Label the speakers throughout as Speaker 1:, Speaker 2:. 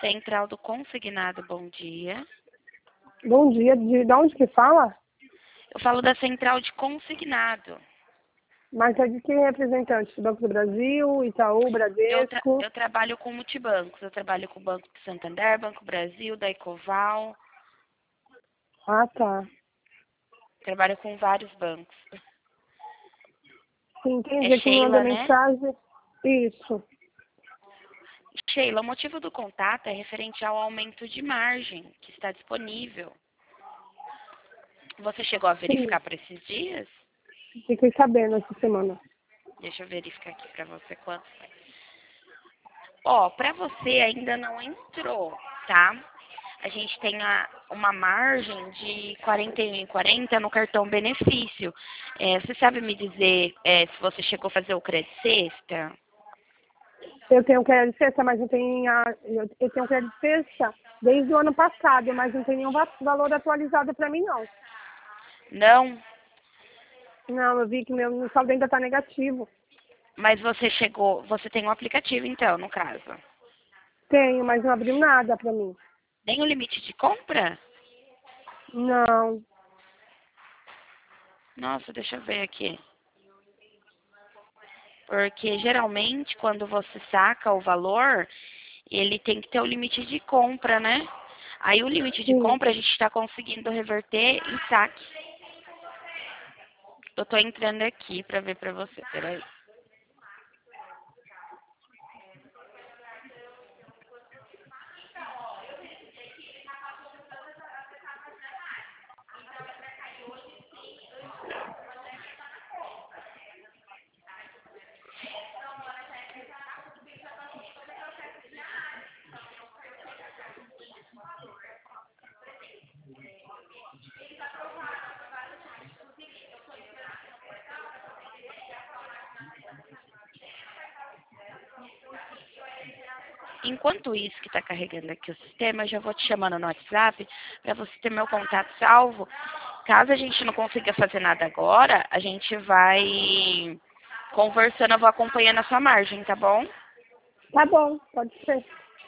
Speaker 1: Central do Consignado, bom dia.
Speaker 2: Bom dia, de onde que fala?
Speaker 1: Eu falo da Central de Consignado.
Speaker 2: Mas é de que representante? Banco do Brasil, Itaú, Bradesco?
Speaker 1: Eu trabalho com multibancos. Eu trabalho com o Banco do Santander, Banco Brasil, da Ecoval.
Speaker 2: Ah, tá.
Speaker 1: Trabalho com vários bancos.
Speaker 2: Sim, entendi.
Speaker 1: É
Speaker 2: Que me mandou
Speaker 1: Sheila, né?
Speaker 2: mensagem. Isso.
Speaker 1: Sheila, o motivo do contato é referente ao aumento de margem que está disponível. Você chegou a
Speaker 2: Sim,
Speaker 1: verificar para esses dias?
Speaker 2: fiquei sabendo essa semana.
Speaker 1: Deixa eu verificar aqui para você quanto foi. Ó, para você ainda não entrou, tá? A gente tem uma margem de 41,40 no cartão benefício. Você sabe me dizer se você chegou a fazer o crédito sexta?
Speaker 2: Eu tenho crédito sexta, mas não tenho eu tenho crédito sexta desde o ano passado, mas não tem nenhum valor atualizado para mim, não.
Speaker 1: Não?
Speaker 2: Não, eu vi que meu saldo ainda está negativo.
Speaker 1: Mas você tem um aplicativo então, no caso.
Speaker 2: Tenho, mas não abriu nada para mim.
Speaker 1: Nem o limite de compra?
Speaker 2: Não.
Speaker 1: Nossa, deixa eu ver aqui. Porque geralmente quando você saca o valor, ele tem que ter o limite de compra, né? Aí o limite de
Speaker 2: Sim.
Speaker 1: compra a gente está conseguindo reverter em saque. Eu tô entrando aqui para ver para você, peraí. Enquanto isso que está carregando aqui o sistema, eu já vou te chamando no WhatsApp para você ter meu contato salvo. Caso a gente não consiga fazer nada agora, a gente vai conversando, eu vou acompanhando a sua margem, tá bom?
Speaker 2: Tá bom, pode ser.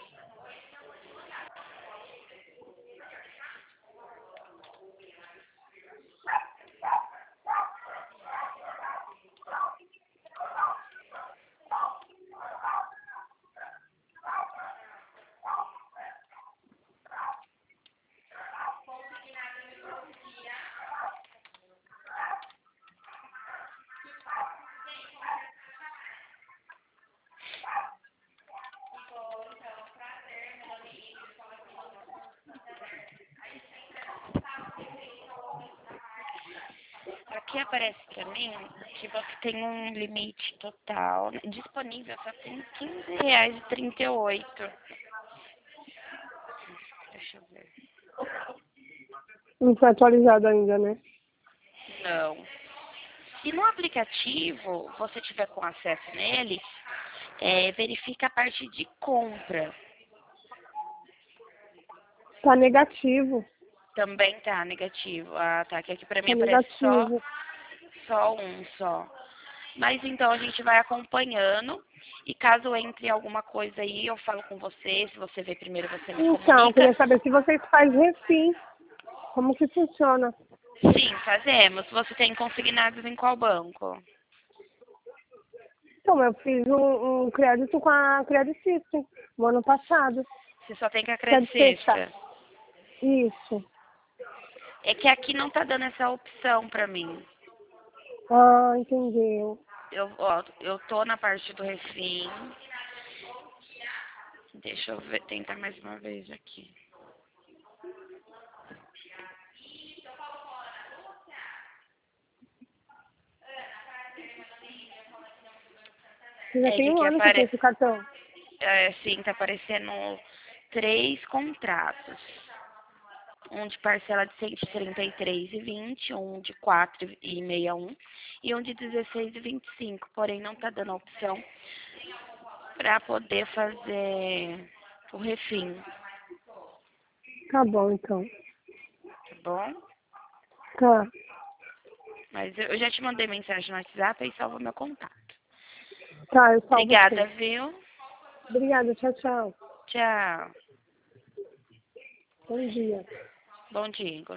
Speaker 1: Aqui aparece para mim que você tem um limite total disponível, só tem R$ 15,38. Deixa eu ver.
Speaker 2: Não foi atualizado ainda, né?
Speaker 1: Não. Se no aplicativo você tiver com acesso nele, verifica a parte de compra.
Speaker 2: Tá negativo.
Speaker 1: Também tá negativo. Ah, tá. Que aqui pra mim
Speaker 2: Tá
Speaker 1: aparece
Speaker 2: negativo.
Speaker 1: só um só. Mas então a gente vai acompanhando. E caso entre alguma coisa aí, eu falo com você. Se você vê primeiro, você me
Speaker 2: Então, eu
Speaker 1: comunica.
Speaker 2: queria saber se vocês fazem refim. Como que funciona?
Speaker 1: Sim, fazemos. Você tem consignados em qual banco?
Speaker 2: Então, eu fiz um crédito com a Credit System no ano passado.
Speaker 1: Você só tem que
Speaker 2: Credit Sexta.
Speaker 1: acreditar.
Speaker 2: Isso.
Speaker 1: É que aqui não tá dando essa opção pra mim.
Speaker 2: Ah, entendeu.
Speaker 1: Eu tô na parte do refim. Deixa eu ver, tentar mais uma vez aqui.
Speaker 2: Você já tem
Speaker 1: Que
Speaker 2: um
Speaker 1: aqui
Speaker 2: ano que tem
Speaker 1: aparece.
Speaker 2: esse cartão.
Speaker 1: Sim, tá aparecendo 3 contratos. Um de parcela de R$ 133,20, um de 4,61 e um de R$ 16,25. Porém, não tá dando a opção para poder fazer o refim,
Speaker 2: Tá bom, então.
Speaker 1: tá bom?
Speaker 2: Tá.
Speaker 1: Mas eu já te mandei mensagem no WhatsApp e salva meu contato.
Speaker 2: Tá, eu salvo
Speaker 1: Obrigada,
Speaker 2: sim.
Speaker 1: viu?
Speaker 2: Obrigada, tchau, tchau.
Speaker 1: Tchau.
Speaker 2: Bom dia.
Speaker 1: Bom dia, Igor.